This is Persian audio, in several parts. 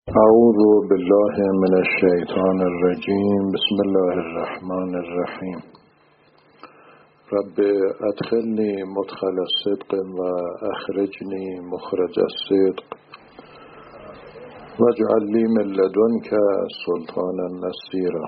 اعوذ بالله من الشیطان الرجیم. بسم الله الرحمن الرحیم. رب ادخلنی مدخل صدق و اخرجنی مخرج الصدق واجعل لی من لدنک سلطانا نصیرا.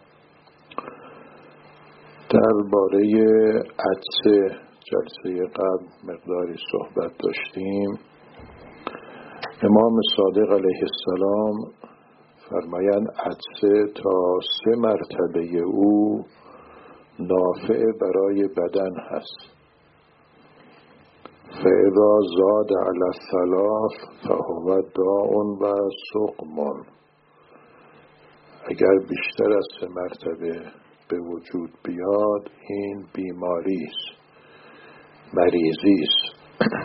درباره عطسه جلسه قبل مقداری صحبت داشتیم. امام صادق علیه السلام فرمایند عطسه تا 3 مرتبه او نافع برای بدن هست. فاذا زاد علی الثلاث فهو داء و سقم. اگر بیشتر از 3 مرتبه به وجود بیاد این بیماری است، مریضی است.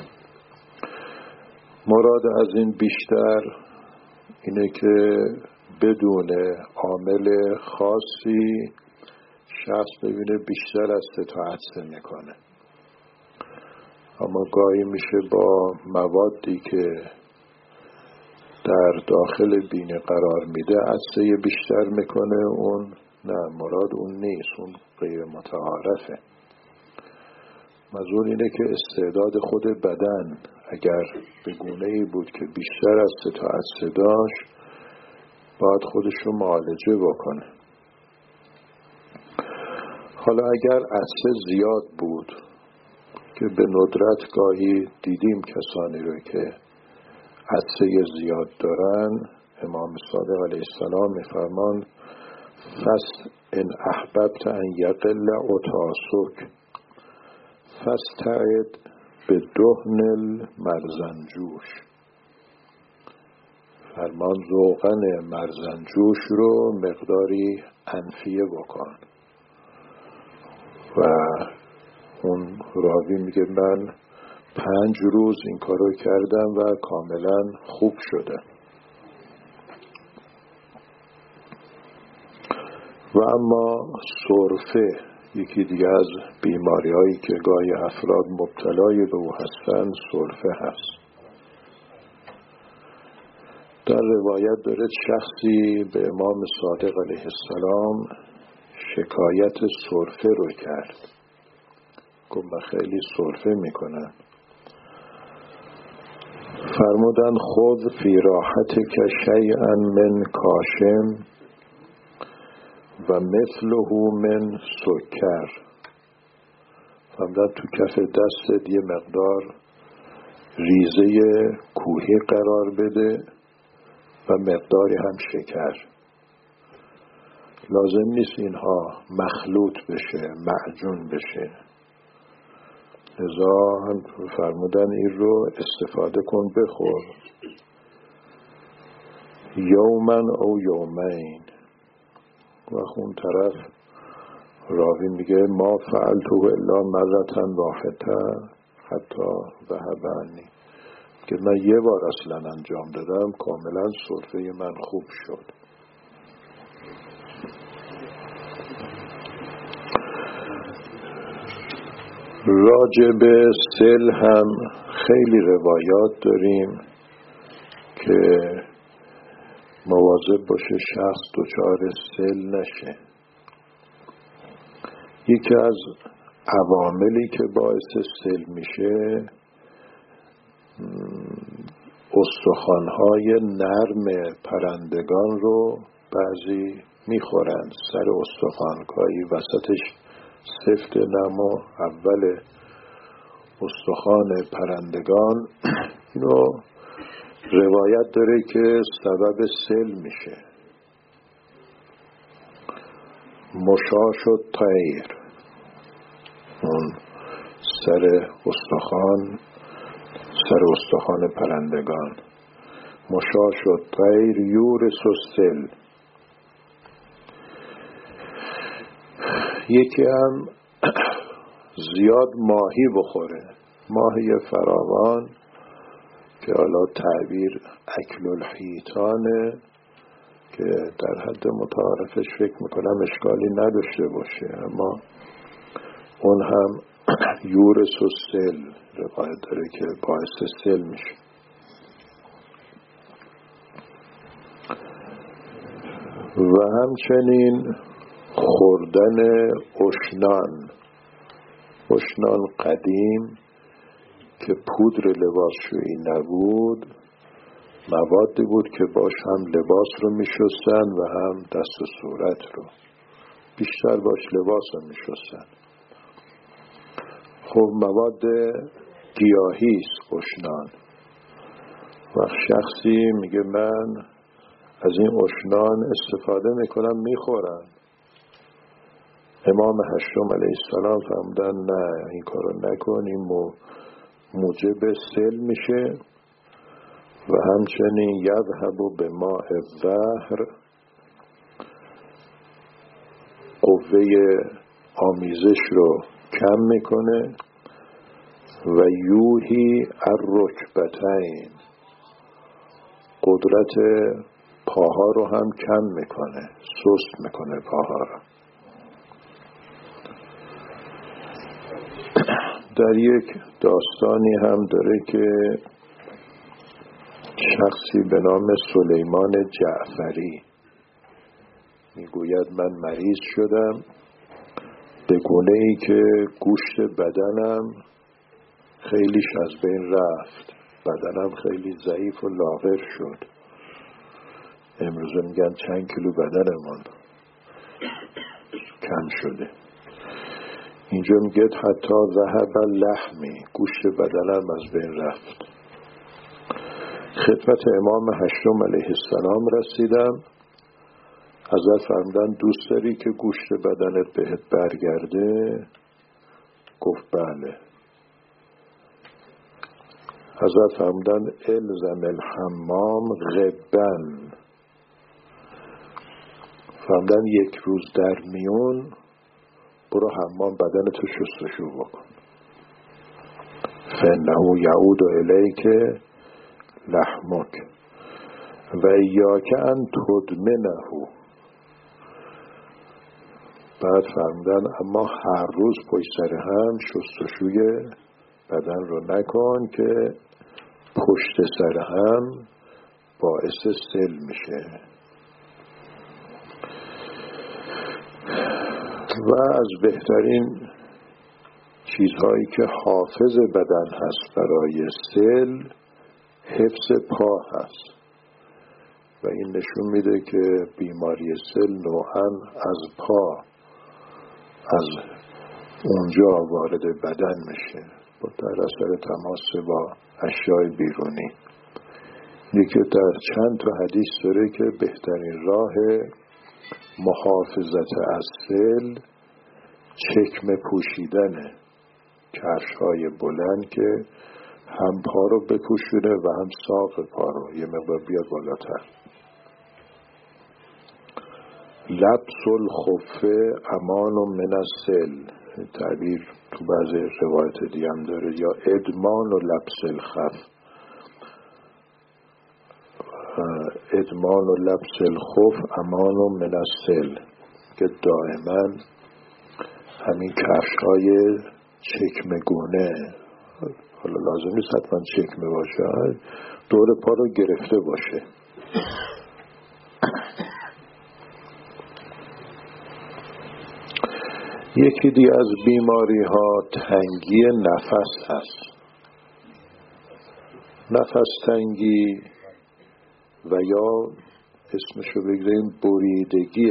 مراد از این بیشتر اینه که بدون عامل خاصی شخص ببینه بیشتر از 3 تا عطسه میکنه، اما گاهی میشه با موادی که در داخل بینی قرار میده عطسه بیشتر میکنه. اون نه، مراد اون نیست، اون غیر متعارفه. منظور اینه که استعداد خود بدن اگر به گونه‌ای بود که بیشتر از 3 تا عطسه داشت باید خودش رو معالجه بکنه. حالا اگر عطسه زیاد بود که به ندرت گاهی دیدیم کسانی رو که عطسه زیاد دارن، امام صادق علیه السلام میفرمان فس ان احببت ان یقل عطاسک فاستعد به دهن المرزنجوش. فرمان روغن مرزنجوش رو مقداری انفیه بکن. و اون راوی میگه من 5 روز این کارو کردم و کاملا خوب شده. و اما سرفه یکی دیگه از بیماری هایی که گاهی افراد مبتلای به او هستن سرفه هست. در روایت داره شخصی به امام صادق علیه السلام شکایت سرفه رو کرد. گفت من خیلی سرفه میکنم. فرمودن خذ فی راحتک شیئا من کاشم و مثله من سکر. فرمودن تو کف دستت یه مقدار ریزه کوهی قرار بده و مقداری هم شکر. لازم نیست اینها مخلوط بشه، معجون بشه. لذا هم فرمودن این رو استفاده کن، بخور یومن او یومین. و اون طرف راوی میگه ما فعلته الا مرة واحدة حتی ذهب عنی، که من یه بار اصلا انجام دادم کاملا سرفه من خوب شد. راجع به سل هم خیلی روایات داریم که مواظب باشه شخص دچار سل نشه. یکی از عواملی که باعث سل میشه استخوان‌های نرم پرندگان رو بعضی میخورن. سر استخوان‌هایی وسطش سفت نما اول استخوان پرندگان، اینو روایت داره که سبب سل میشه. مشاش و طیر، اون سر استخوان پرندگان. مشاش و طیر یورث و سل. یکی هم زیاد ماهی بخوره، ماهی فراوان که حالا تعبیر اکل الحیتانه، که در حد متعارفش فکر میکنم اشکالی نداشته باشه، اما اون هم یورث و سل روایت داره که باعث سل میشه. و همچنین خوردن اشنان قدیم که پودر لباسشویی نبود، موادی بود که باش هم لباس رو می شستن و هم دست و صورت رو، بیشتر باش لباس رو می شستن. خب مواد گیاهی است اشنان. وقت شخصی میگه من از این اشنان استفاده میکنم میخورم، امام هشتم علیه السلام فرمودن نه این کارو نکن، این موجب سل میشه و همچنین یذهب به ماء الظهر، قوه آمیزش رو کم میکنه و یوهی الرکبتین، قدرت پاها رو هم کم میکنه، سست میکنه پاها رو. در یک داستانی هم داره که شخصی به نام سلیمان جعفری میگوید من مریض شدم به گونه‌ای که گوشت بدنم خیلیش از بین رفت، بدنم خیلی ضعیف و لاغر شد. امروزه میگن چند کیلو بدنمان کم شده. اینجا میگه حتی ذهب لحمی، گوشت بدنم از بین رفت. خدمت امام هشتم علیه السلام رسیدم، حضرت فرمودن دوست داری که گوشت بدنت بهت برگرده؟ گفت بله. حضرت فرمودن الزم الحمام غبن، فرمودن یک روز در میون برو حمام بدنتو شستشو بکن، فانه یعود الیک لحمک و ایاک ان تدمنه. بعد فرمودن اما هر روز پشت سر هم شستشوی بدن رو نکن که پشت سر هم باعث سل میشه. و از بهترین چیزهایی که حافظ بدن هست برای سل، حفظ پا هست و این نشون میده که بیماری سل نوعاً از پا، از اونجا وارد بدن میشه در اثر تماس با اشیاء بیرونی. یکی در چند تا حدیث داره که بهترین راه محافظت از سل چکمه پوشیدنه، کفش‌های بلند که هم پا رو بپوشونه و هم ساق پا رو یه مقدار بیاد بالاتر. لبس الخفه امان من السل، تعبیر تو بعضی روایت دیگه هم داره، یا ادمان و لبس الخف، ادمان و لبس الخف امان و من السل، که دائما همین کفش‌های چکمگونه، حالا لازم نیست حتما چکمه باشه، دور پا رو گرفته باشه. یکی دیگه از بیماری ها تنگی نفس هست. نفس تنگی و یا اسمشو بگیریم بریدگی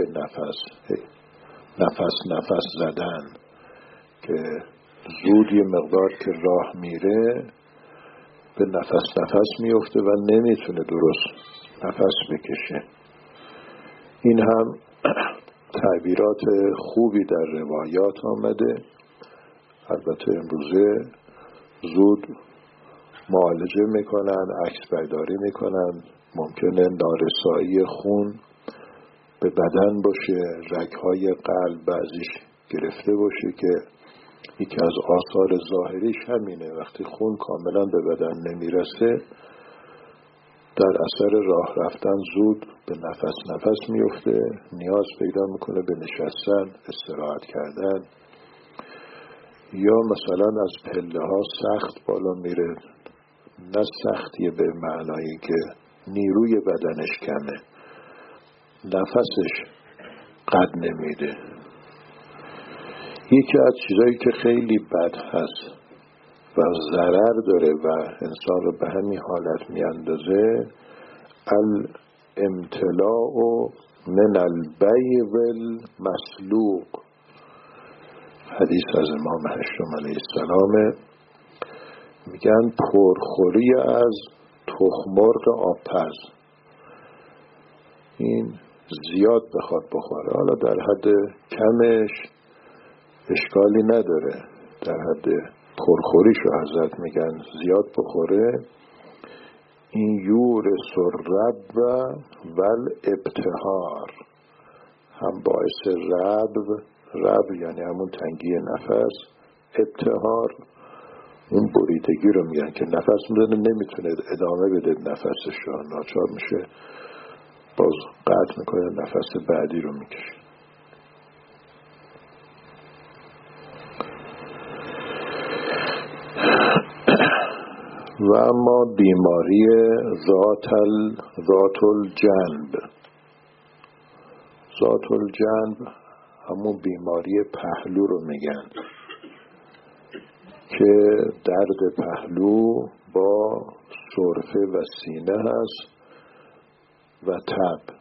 نفس زدن، که زود یه مقدار که راه میره به نفس میفته و نمیتونه درست نفس بکشه. این هم تعبیرات خوبی در روایات آمده. البته امروزه زود معالجه میکنن، عکس برداری میکنن، ممکنه نارسایی خون به بدن باشه، رگهای قلب بعضیش گرفته باشه که یکی از آثار ظاهریش همینه، وقتی خون کاملا به بدن نمیرسه در اثر راه رفتن زود به نفس میفته، نیاز پیدا میکنه به نشستن، استراحت کردن، یا مثلا از پله ها سخت بالا میره، نه سختیه به معنایی که نیروی بدنش کمه، نفسش قد نمیده. یکی از چیزایی که خیلی بد هست و ضرر داره و انسان رو به همین حالت میاندازه، الامتلاء من البیع والمسلوق. حدیث از امام هشتم علیه السلام، میگن پرخوری از تخم‌مرغ آبپز. این زیاد بخواد بخوره، حالا در حد کمش اشکالی نداره، در حد پرخوریشو حضرت میگن زیاد بخوره، این یورث الرب و الابتهار، هم باعث رب یعنی همون تنگی نفس، ابتهار اون بریدگی رو میگن که نفس میزنه نمیتونه ادامه بده نفسش رو، ناچار میشه باز قطع میکنه، نفس بعدی رو میکشه. و اما بیماری ذات الجنب همون بیماری پهلو رو میگن که درد پهلو با سرفه و سینه هست و تب،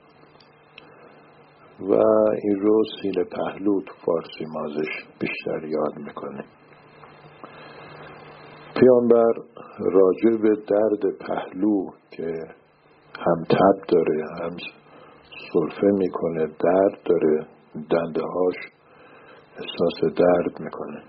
و این رو سینه پهلو تو فارسی مازش بیشتر یاد میکنه. پیامبر راجع به درد پهلو که هم تب داره هم سرفه میکنه، درد داره، دنده هاش احساس درد میکنه،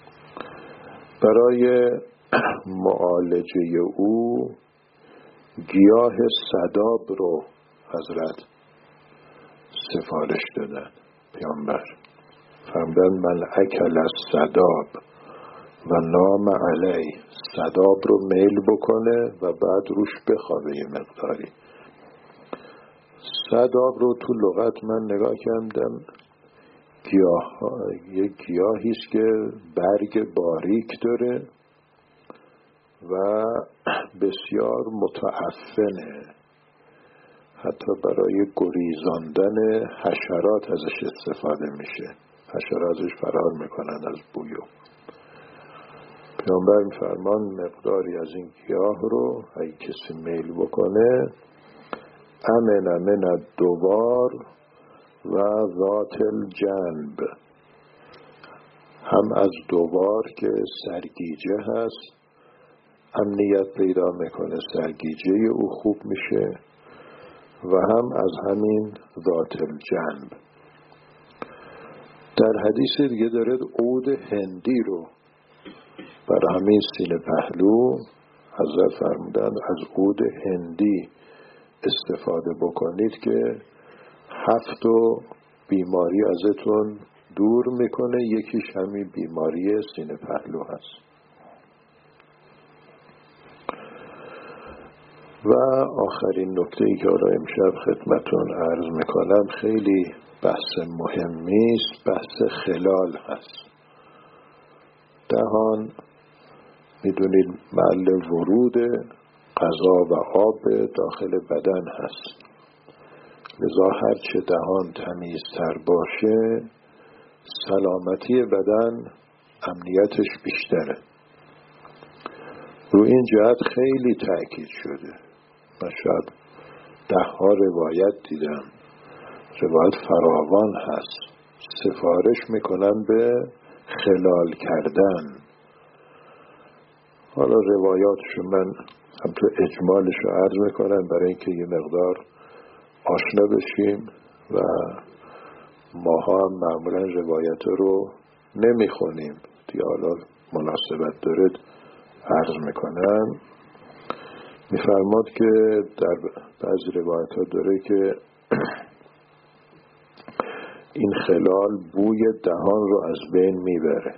برای معالجه او گیاه صداب رو حضرت سفارش دادن. پیامبر فرمودن من اکل از صداب و نام علی، صداب رو میل بکنه و بعد روش بخوابه یه مقداری. صداب رو تو لغت من نگاه کردم، یک گیاهیست که برگ باریک داره و بسیار متعفنه، حتی برای گریزاندن حشرات ازش استفاده میشه، حشرات ازش فرار میکنن از بویو. پیامبر میفرمان مقداری از این گیاه رو اگه کسی میل بکنه، امن من الدوار و ذات الجنب، هم از دوار که سرگیجه هست امنیت پیدا میکنه، سرگیجه او خوب میشه، و هم از همین ذات الجنب. در حدیث دیگه دارد عود هندی رو برای همین سینه پهلو حضرت فرمودن از عود هندی استفاده بکنید که 7 بیماری ازتون دور میکنه، یکیش همین بیماری سینه پهلو هست. و آخرین نکته‌ای که حالا امشب خدمتون عرض میکنم خیلی بحث مهمی است، بحث خلال هست. دهان میدونید محل ورود غذا و آب داخل بدن هست، لذا هرچه دهان تمیزتر باشه سلامتی بدن امنیتش بیشتره. رو این جهت خیلی تأکید شده. من شاید 10 روایت دیدم، روایت فراوان هست، سفارش میکنن به خلال کردن. حالا روایاتشو من هم تو اجمالشو عرض میکنم برای اینکه یه مقدار آشنا بشیم، و ماها هم معمولا روایت رو نمیخونیم دیگه، حالا مناسبت داره عرض میکنم. میفرماد که در بعضی روایت ها داره که این خلال بوی دهان رو از بین میبره.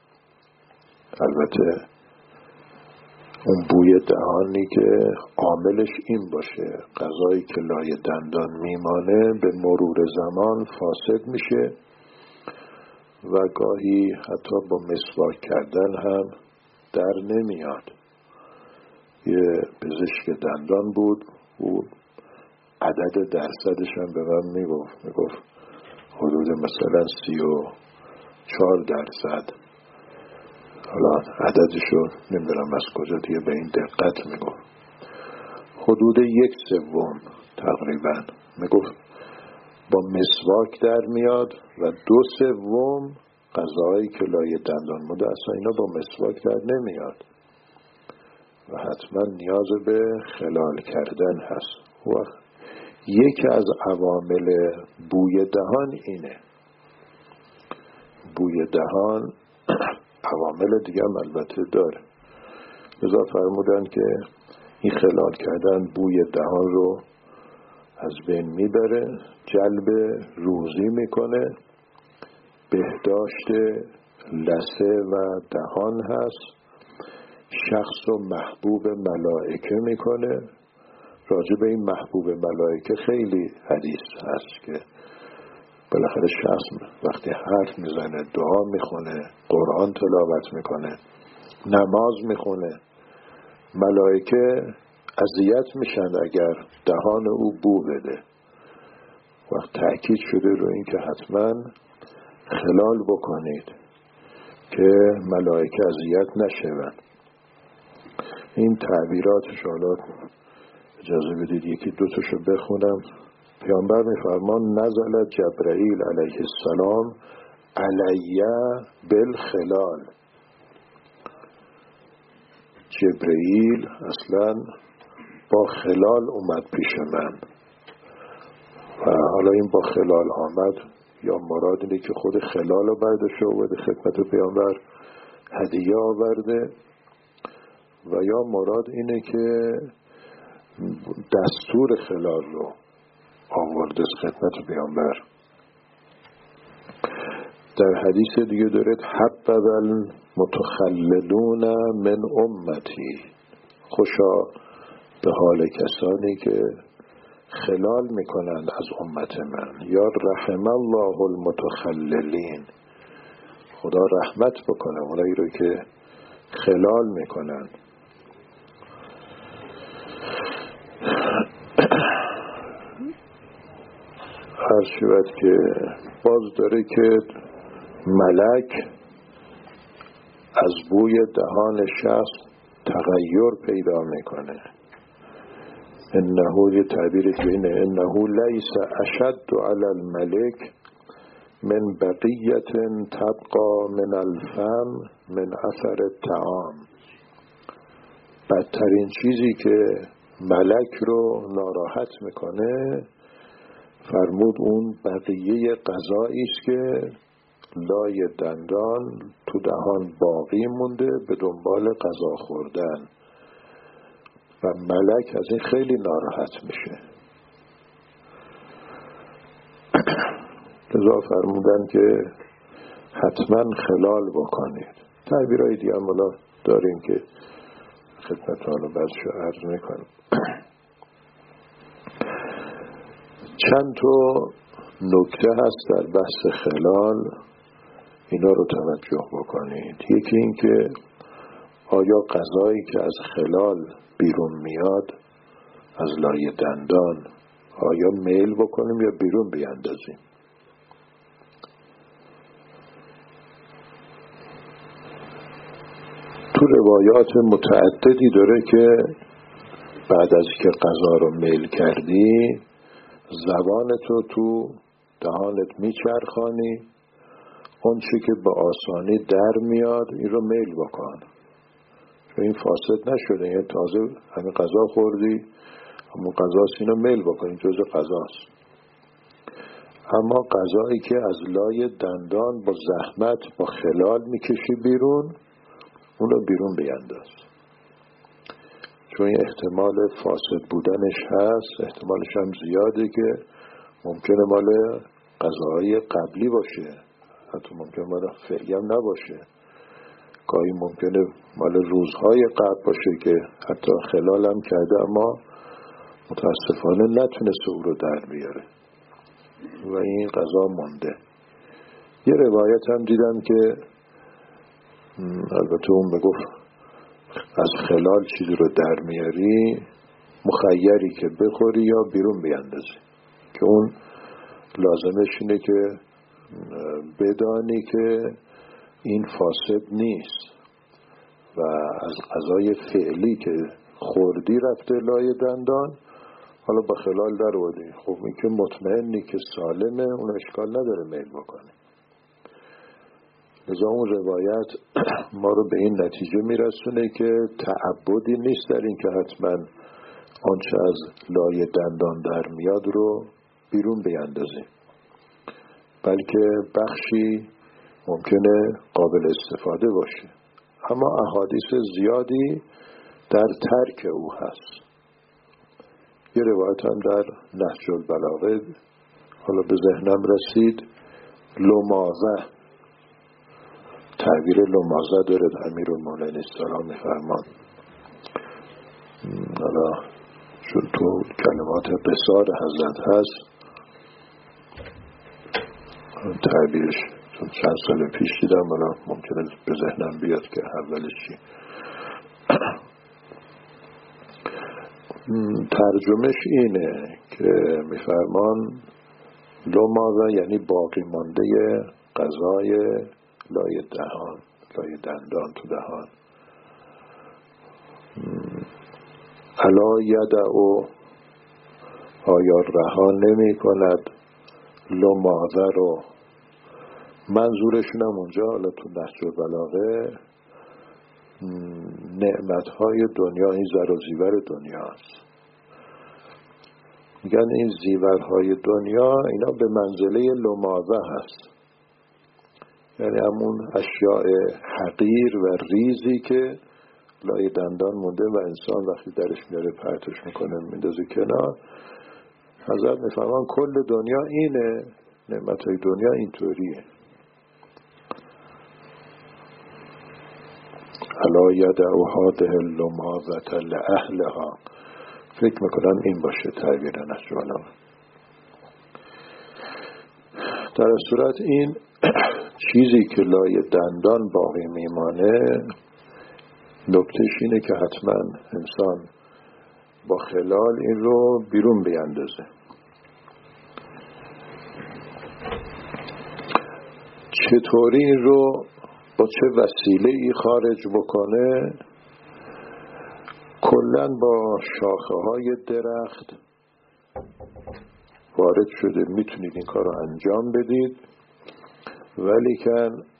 البته اون بوی دهانی که عاملش این باشه غذایی که لای دندان میمانه به مرور زمان فاسد میشه و گاهی حتی با مسواک کردن هم در نمیاد. یه پزشک دندان بود، او عدد درصدش هم به من میگفت حدود مثلا 34%. حالا عددشو نمیدونم از کجا دیگه به این دقت میگفت. حدود 1/3 تقریبا میگفت با مسواک در میاد و 2/3 غذاهایی که لای دندان مونده اصلا اینا با مسواک در نمیاد و حتما نیاز به خلال کردن هست. و یکی از عوامل بوی دهان اینه. بوی دهان عوامل دیگه هم البته داره. لذا فرمودن که این خلال کردن بوی دهان رو از بین میبره، جلب روزی میکنه، بهداشت لثه و دهان هست، شخص رو محبوب ملائکه میکنه. راجع به این محبوب ملائکه خیلی حدیث هست که بالاخره شخص وقتی حرف میزنه، دعا میخونه، قرآن تلاوت میکنه، نماز میخونه، ملائکه اذیت میشن اگر دهان او بو بده. وقت تأکید شده رو این که حتما خلال بکنید که ملائکه اذیت نشون. این تعبیراتش حالا اجازه بدید یکی دوتاشو بخونم. پیامبر میفرمان نزل جبرائیل علیه السلام علیه بالخلال. جبرائیل اصلا با خلال اومد پیش من و حالا این با خلال آمد یا مراد اینه که خود خلال رو برداشته آورده خدمت پیامبر هدیه آورده و یا مراد اینه که دستور خلال رو آورده خدمت پیامبر. در حدیث دیگه دارد حبب المتخللون من امتی. خوشا به حال کسانی که خلال میکنند از امت من. یا رحم الله المتخللین. خدا رحمت بکنه اونایی رو که خلال میکنند. هر شود که باز داره که ملک از بوی دهان شخص تغییر پیدا میکنه. انه، یه تعبیر اینه، انه لیس اشد علی الملک من بقیت تبقى من الفم من اثر الطعام. بدترین چیزی که ملک رو ناراحت میکنه فرمود اون بقیه غذایی است که لای دندان تو دهان باقی مونده به دنبال غذا خوردن و ملک از این خیلی ناراحت میشه. لذا فرمودن که حتما خلال بکنید. تعبیرهای دیگه هم داریم که خدمت حالا بازشو عرض میکنم. چند تا نکته هست در بحث خلال، اینا رو توجه بکنید. یکی این که آیا غذایی که از خلال بیرون میاد از لای دندان آیا میل بکنیم یا بیرون بیاندازیم؟ تو روایات متعددی داره که بعد از که غذا رو میل کردی زبانتو تو دهانت میچرخانی، اون چی که به آسانی در میاد این رو میل بکن، چون این فاسد نشده، یه تازه همین غذا خوردی همون غذاست، اینو میل بکن، این جزء غذاست. اما غذایی که از لای دندان با زحمت با خلال میکشی بیرون، اون رو بیرون بینداز، چون احتمال فاسد بودنش هست، احتمالش هم زیاده که ممکنه مال غذاهای قبلی باشه، حتی ممکنه مال فعلی هم نباشه، گاهی ممکنه مال روزهای قبل باشه که حتی خلال هم کرده اما متاسفانه نتونسته او رو در بیاره و این غذا مونده. یه روایت هم دیدم که البته اون بگفت از خلال چیزی رو در میاری مخیری که بخوری یا بیرون بیندازی، که اون لازمش اینه که بدانی که این فاسد نیست و از غذای فعلی که خوردی رفته لای دندان، حالا با خلال در آوردی، خب این که مطمئنی که سالمه، اون اشکال نداره میل بکنی. لذا اون روایت ما رو به این نتیجه میرسونه که تعبدی نیست در این که حتما آنچه از لای دندان در میاد رو بیرون بیندازیم، بلکه بخشی ممکنه قابل استفاده باشه. اما احادیث زیادی در ترک او هست. یه روایت هم در نهج البلاغه حالا به ذهنم رسید، لمازه، تعبیر لمازه دارد امیرالمومنین السلام میفرمان. حالا چون تو کلمات قصار حضرت هست تعبیرش چون چند سال پیش دیدم، حالا ممکنه به ذهنم بیاد که اولش چی. ترجمهش اینه که میفرمان لمازه یعنی باقی مانده غذای لای دهان، لای دندان تو دهان. الا یدعو، آیا رها نمی کند لمازه رو. منظورشون هم اونجا حالا تو نهج البلاغه نعمتهای دنیا، این زر و زیور دنیاست. میگن این زیورهای دنیا اینا به منزله لمازه هست، یعنی همون اشیاء حقیر و ریزی که لای دندان مونده و انسان وقتی درش میاره پرتش میکنه میندازه کنار. حضرت میفرمان کل دنیا اینه، نعمتهای دنیا اینطوریه. الا یدعو هذه اللمازة لأهلها، فکر میکنم این باشه تعبیر نهج البلاغه. در صورت این چیزی که لای دندان باقی میمانه، نکتهش اینه که حتما انسان با خلال این رو بیرون بیندازه. چطوری این رو با چه وسیله ای خارج بکنه؟ کلن با شاخه های درخت وارد شده، میتونید این کار رو انجام بدید، ولیکن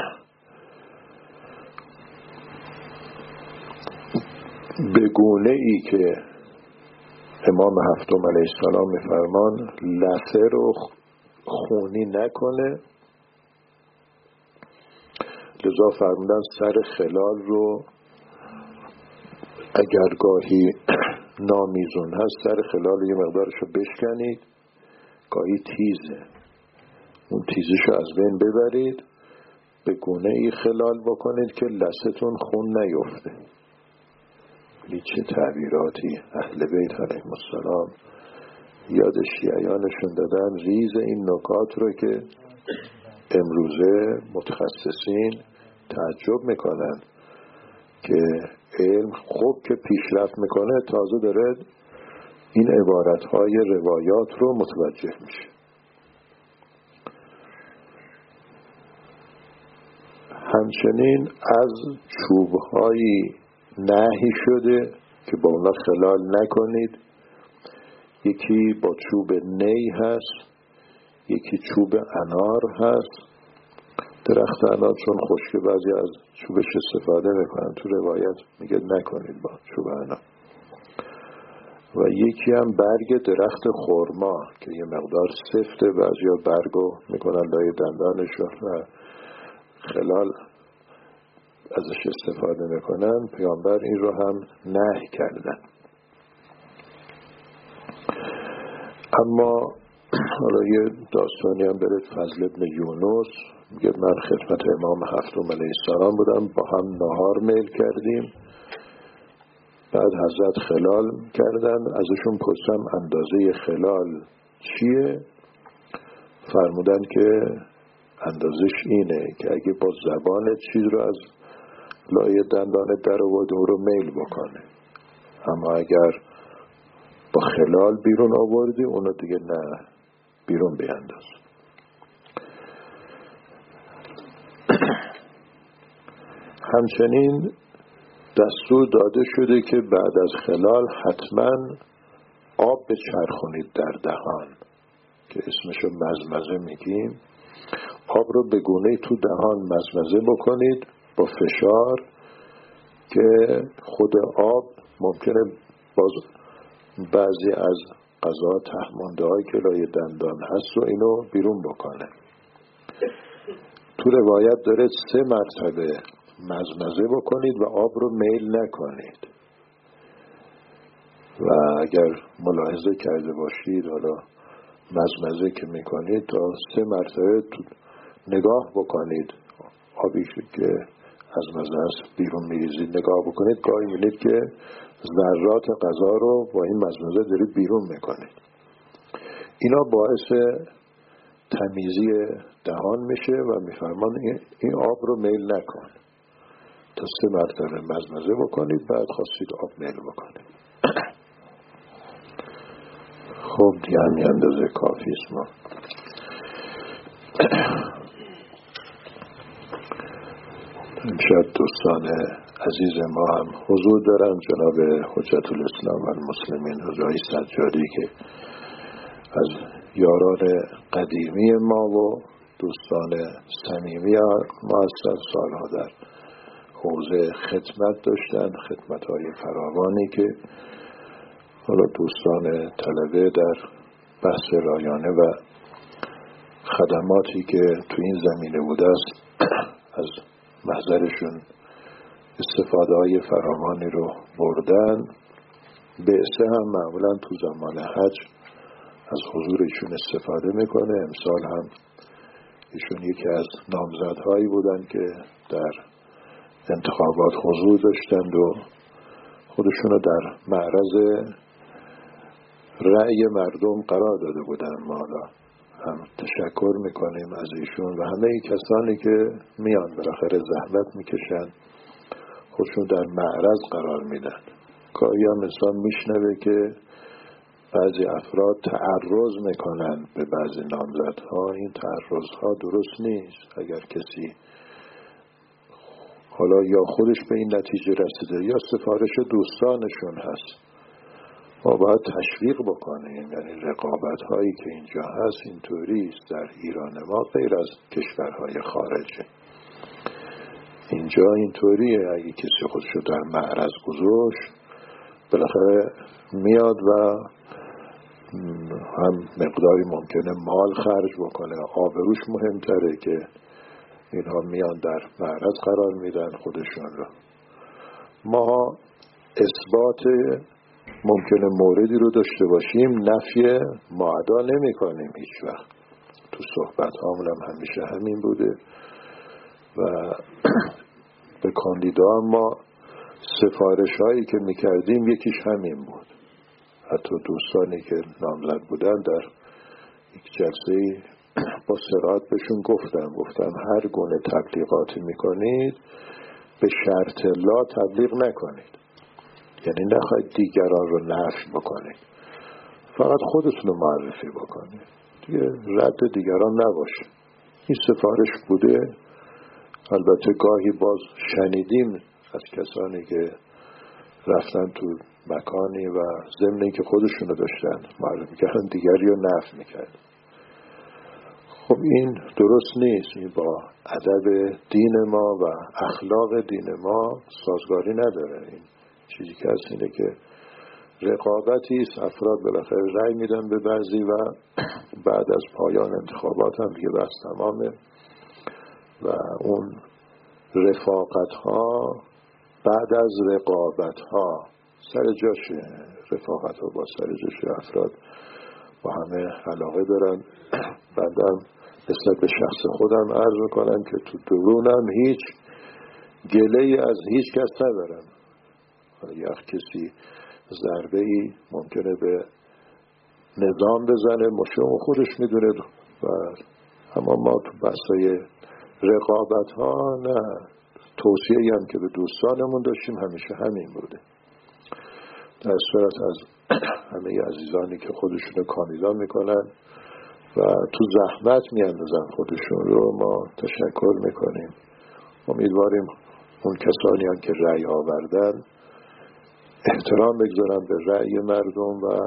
به گونه ای که امام هفتم علیه السلام میفرمان لثه رو خونی نکنه. لذا فرمودن سر خلال رو اگر گاهی نامیزون هست سر خلال یه مقدارش رو بشکنید، گاهی تیزه، اون تیزش رو از بین ببرید، به گونه ای خلال بکنید که لثتون خون نیفته. چه تعبیراتی اهل بیت علیهم السلام یاد شیعیانشون دادن، ریز این نکات رو که امروزه متخصصین تعجب میکنن که علم خوب که پیشرفت میکنه تازه داره این عبارتهای روایات رو متوجه میشه. همچنین از چوبهایی نهی شده که با اونا خلال نکنید. یکی با چوب نی هست، یکی چوب انار هست. درخت انار چون خشکه بعضی از چوبش استفاده میکنن، تو روایت میگه نکنید با چوب انار. و یکی هم برگ درخت خرما که یه مقدار سفته، بعضیا برگو میکنن لای دندانشون و خلال ازش استفاده میکنن. پیامبر این رو هم نهی کردن. اما حالا یه داستانی هم داره، فضل ابن یونس میگه من خدمت امام هفتم علیه السلام بودم، با هم نهار میل کردیم، بعد حضرت خلال کردن، ازشون پرسیدم اندازه خلال چیه؟ فرمودن که اندازش اینه که اگه با زبان چیز رو از لای دندانت در آورد اون رو میل بکنه، اما اگر با خلال بیرون آوردی، اونو دیگه نه، بیرون بیانداز. همچنین دستور داده شده که بعد از خلال حتما آب بچرخونید در دهان که اسمشو مزمزه میگیم. آب رو به گونه‌ای تو دهان مزمزه بکنید با فشار که خود آب ممکنه باز بعضی از غذا ته‌مانده های که لای دندان هست و اینو بیرون بکنه. تو روایت داره 3 مرتبه مزمزه بکنید و آب رو میل نکنید. و اگر ملاحظه کرده باشید حالا مزمزه که میکنید تا 3 مرتبه نگاه بکنید، آبی که از مزه است بیرون میریزید نگاه بکنید، گاهی میبینید که ذرات غذا رو با این مزمزه دارید بیرون میکنید. اینا باعث تمیزی دهان میشه و میفرمان این آب رو میل نکن، تا 3 مرتبه مزمزه بکنید، بعد خواستید آب میل بکنید. خب دیگه همین اندازه کافی است. ما امشب دوستان عزیز ما هم حضور دارن، جناب حجت الاسلام و المسلمین حضای سجادی که از یاران قدیمی ما و دوستان صمیمی ما هستن، سالها در حوزه خدمت داشتن، خدمت‌های فراوانی که حالا دوستان طلبه در بحث رایانه و خدماتی که تو این زمینه بوده است از محضرشون استفاده های فراوانی رو بردن. بعثه هم معمولا تو زمان حج از حضورشون استفاده میکنه. امسال هم ایشون یکی از نامزدهایی بودن که در انتخابات حضور داشتند و خودشون رو در معرض رأی مردم قرار داده بودن. ما حالا هم تشکر میکنیم از ایشون و همه کسانی که میان بالاخره زحمت میکشن، خودشون در معرض قرار میدن. گاهی هم انسان میشنوه که بعضی افراد تعرض میکنن به بعضی نامزدها. این تعرضها درست نیست. اگر کسی حالا یا خودش به این نتیجه رسیده یا سفارش دوستانشون هست، ما باید تشویق بکنیم. یعنی رقابت هایی که اینجا هست اینطوری است در ایران ما، غیر از کشورهای خارجی. اینجا اینطوریه، اگه کسی خودشو در معرض گذاشت بالاخره میاد و هم مقداری ممکنه مال خرج بکنه، آبروش مهمتره که اینها میان در معرض قرار میدن خودشون رو. ما اثبات ممکنه موردی رو داشته باشیم، نفی معدا نمی کنیم هیچ وقت. تو صحبت هامون هم همیشه همین بوده و به کاندیدا ما سفارش هایی که می کردیم یکیش همین بود. حتی دوستانی که نامزد بودن در یک جلسه با صراحت بهشون گفتم هر گونه تبلیغاتی می کنید به شرط لا تبلیغ نکنید. یعنی نخواهید دیگران رو نفی بکنید، فقط خودتون رو معرفی بکنید، دیگه رد دیگران نباشه. این سفارش بوده. البته گاهی باز شنیدیم از کسانی که رفتن تو مکانی و ضمن که خودشونو داشتن معرفی کردن دیگری رو نفی میکرد. خب این درست نیست. این با ادب دین ما و اخلاق دین ما سازگاری نداره. این چیزی که هست اینه که رقابتی است. افراد بالاخره رأی میدن به بعضی و بعد از پایان انتخابات هم دیگه بس تمامه و اون رفاقت ها بعد از رقابت ها سر جاشه. رفاقت ها با سر جاشه، افراد با همه علاقه دارن. بعدم نسبت به شخص خودم عرض میکنم که تو درونم هیچ گله‌ای از هیچ کس ندارم. یک کسی ضربه ای ممکنه به نظام بزنه، مشکل خودش میدونه و اما ما تو بحثای رقابت ها نه. توصیه‌ای هم که به دوستانمون داشتیم همیشه همین بوده. در صورت از همه عزیزانی که خودشون کاندیدا میکنن و تو زحمت میاندازن خودشون رو ما تشکر میکنیم. امیدواریم اون کسانی هم که رأی آوردن احترام بگذارن به رأی مردم و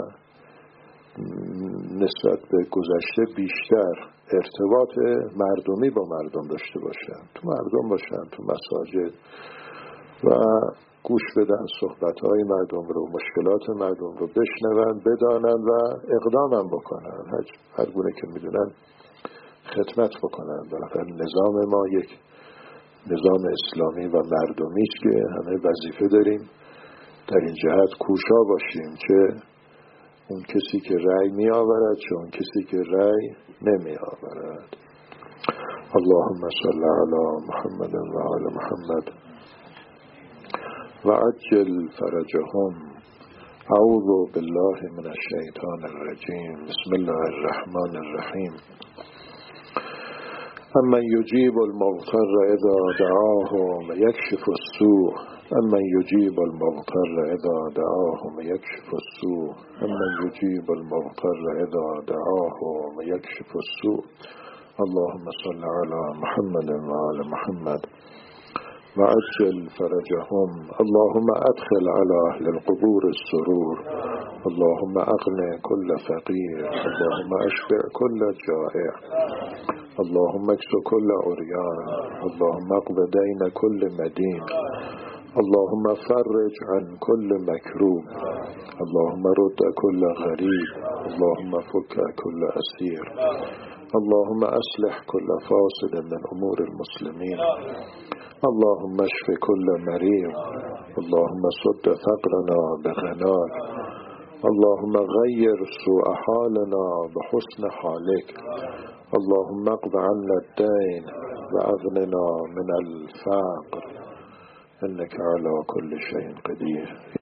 نسبت به گذشته بیشتر ارتباط مردمی با مردم داشته باشن، تو مردم باشن، تو مساجد و گوش بدن صحبت‌های مردم رو، مشکلات مردم رو بشنون، بدانن و اقدامم بکنن، هر گونه که میدونن خدمت بکنن. بالاخره نظام ما یک نظام اسلامی و مردمی است که همه وظیفه داریم در این جهت کوشا باشیم، چه اون کسی که رأی می آورد چه اون کسی که رأی نمی آورد. اللهم صل علی محمد و آل محمد و عجل فرجهم. اعوذ بالله من الشیطان الرجیم. بسم الله الرحمن الرحیم. امن یجیب المضطر اذا دعاه و یکشف السوء. امن یجیب المضطر اذا دعاه و یکشف السوء. امن یجیب المضطر اذا دعاه و یکشف السوء. اللهم صل علی محمد و آل محمد و عجل فرجهم. اللهم ادخل على اهل القبور السرور. اللهم اغن كل فقير. اللهم اشبع كل جائع. اللهم اكس كل عريان. اللهم اقض دين كل مدين. اللهم فرج عن كل مكروب. اللهم رد كل غريب. اللهم فك كل أسير. اللهم أصلح كل فاسد من أمور المسلمين. اللهم اشف كل مريض. اللهم سد فقرنا بغناك. اللهم غير سوء حالنا بحسن حالك. اللهم اقض عنا الدين وأغننا من الفقر إنك على كل شيء قدير.